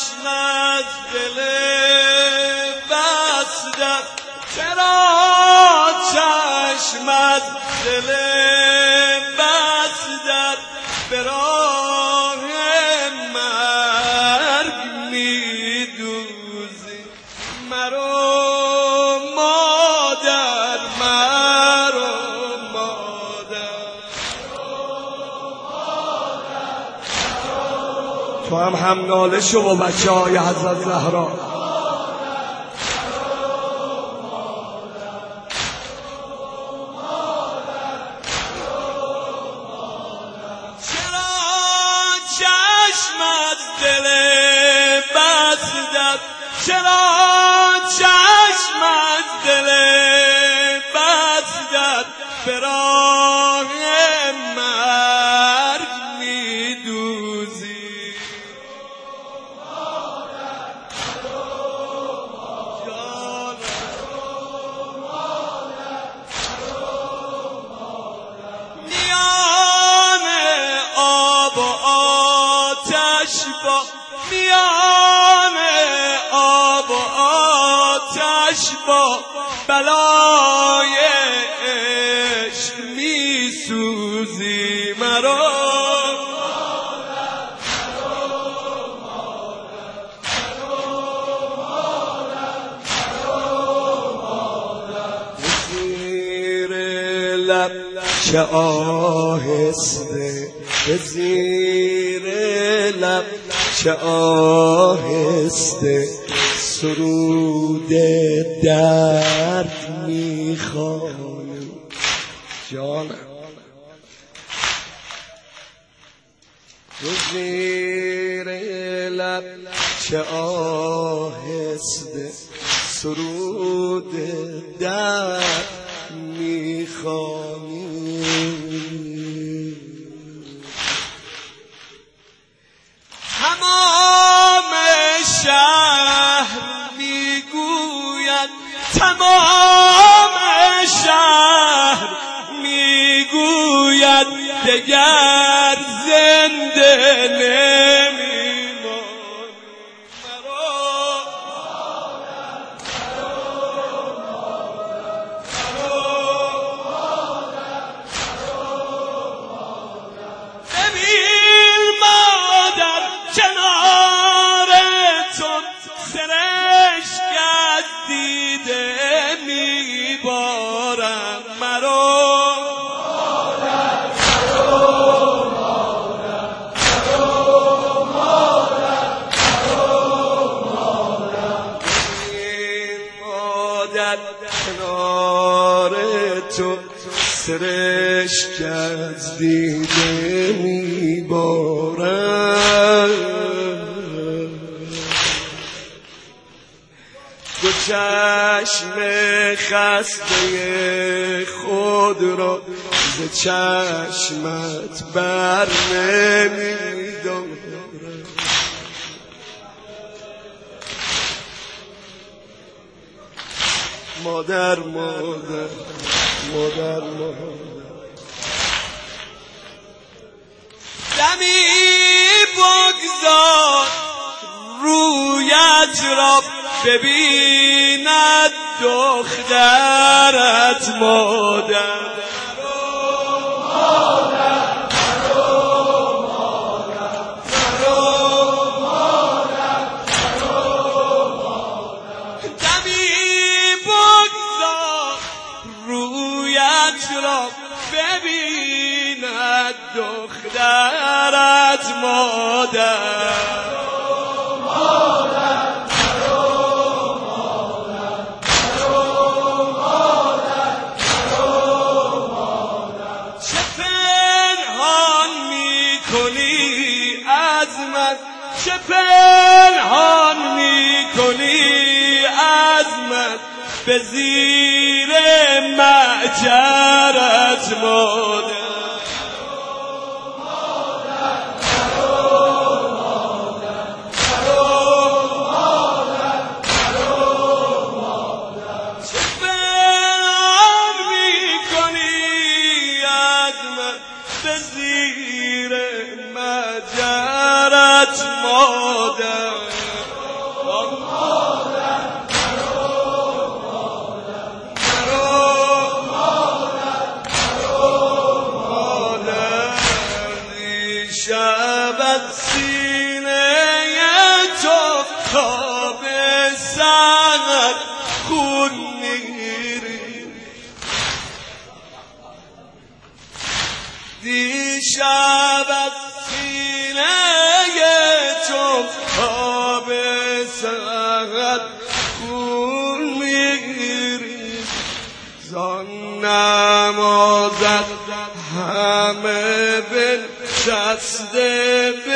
چشم از دل بسته، چرا چشم از دل بسته به راه مرگ میدوزی؟ مرو مادر، مرو مادر. تو هم ناله شو با بچه های حضرت زهرا. چرا چشمت دل بسته، چرا چشمت دل بسته به راه مرگ میدوزی؟ میان آب و آتش با بلای عشق میسوزی؟ مرا زیر لب چه آهسته، به زیر لب چه آهسته سرود درد میخوانی. جانم به زیر لب چه آهسته سرود درد میخوانی. تمام شهر میگوید، تمام شهر میگوید دگر زنده نمیمانی. ببین مادر، کنار تو سرشک از دیده میبارم. مرو کنار تو سرشک از دیده میبارم. دو چشم خسته خود را ز چشمت بر نمیدارم. مادر مادر مادر مادر، دمی بگذار رویت را ببیند دخترت. مادر را ببیند دخترت. مادر چه پنهان میکنی از من، چه پنهان میکنی از من به زیر معجرت. مادر چه پنهان میکنی از من به زیر معجرت. مادر شب از سینه تو تا به سحر خون میگیری دیشب از سینه تو تا به سحر خون میگیری زان نمازت همه بنشسته